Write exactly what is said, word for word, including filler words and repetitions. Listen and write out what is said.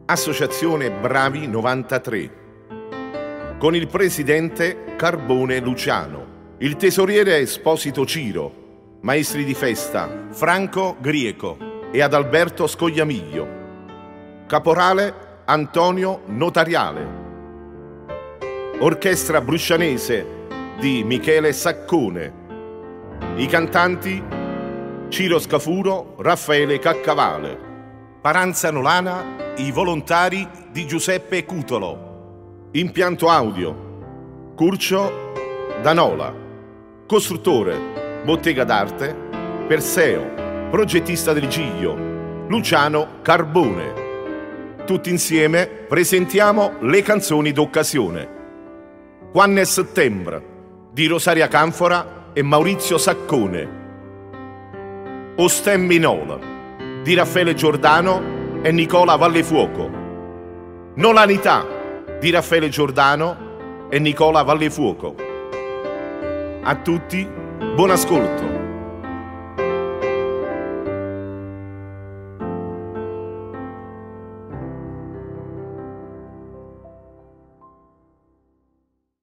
Associazione Bravi novantatré, con il presidente Carbone Luciano, il tesoriere Esposito Ciro, maestri di festa Franco Grieco e Adalberto Scogliamiglio, caporale Antonio Notariale, orchestra bruscianese di Michele Saccone, i cantanti Ciro Scafuro, Raffaele Caccavale, Paranza Nolana, i volontari di Giuseppe Cutolo, impianto audio Curcio Danola, costruttore Bottega d'Arte Perseo, progettista del Giglio Luciano Carbone. Tutti insieme presentiamo le canzoni d'occasione. Quanne settembre di Rosaria Canfora e Maurizio Saccone, O Stemminola di Raffaele Giordano e Nicola Vallefuoco, Nolanità di Raffaele Giordano e Nicola Vallefuoco. A tutti buon ascolto.